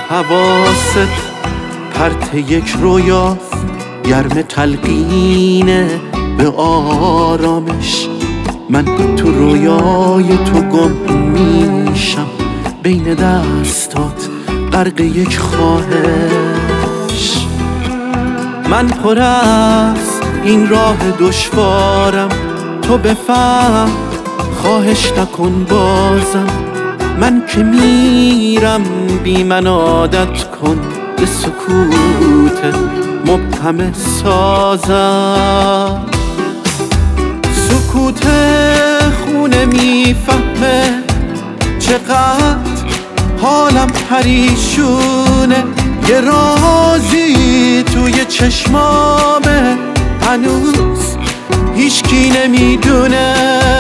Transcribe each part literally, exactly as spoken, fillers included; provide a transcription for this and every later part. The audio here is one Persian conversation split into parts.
حواست پرت یک رویاست، گرم تلقینه به آرامش. من تو رویای تو گم میشم، بین دستات غرق یک خواهش. من پر از این راه دشوارم، تو بفهم خواهش نکن بازم. من که میرم بی من عادت کن، به سکوت مبهم سازم. سکوت خونه میفهمه چقدر حالم پریشونه. یه رازی توی چشمامه هنوز هیچکی نمیدونه.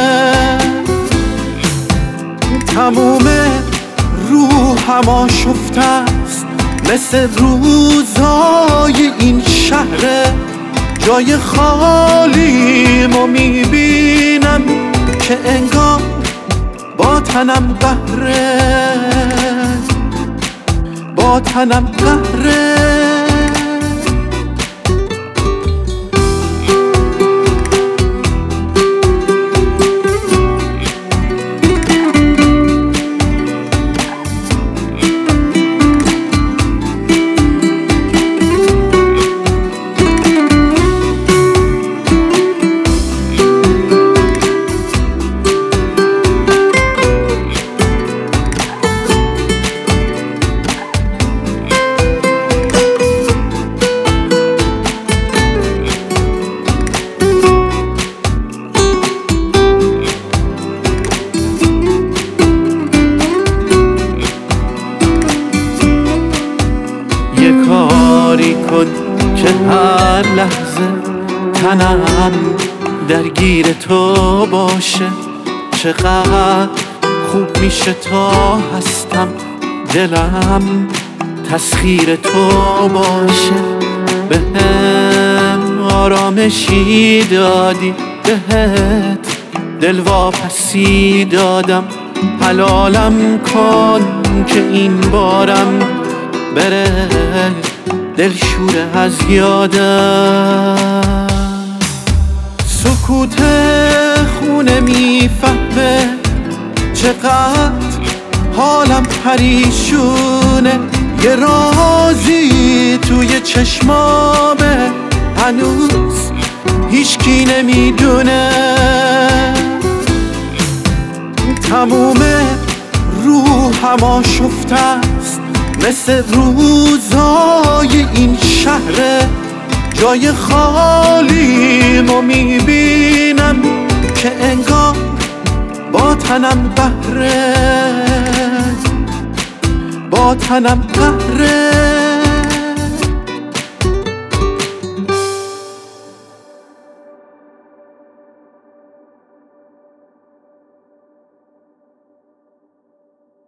تموم روحم آشفته است، مثل روزای این شهره. جای خالیمو میبینم که انگار با تنم قهره، با تنم قهره. یه کاری کن که هر لحظه تنم درگیر تو باشه. چقدر خوب میشه تا هستم دلم تسخیر تو باشه. بهم آرامشی دادی، بهت دل واپسی دادم. حلالم کن که این بارم بره دلشوره از یادم. سکوت خونه میفهمه چقدر حالم پریشونه. یه رازی توی چشمامه هنوز هیچکی نمیدونه. تموم روحم آشفته است، مثل روزای این شهره. جای خالیمو میبینم که انگار با تنم قهره، با تنم قهره.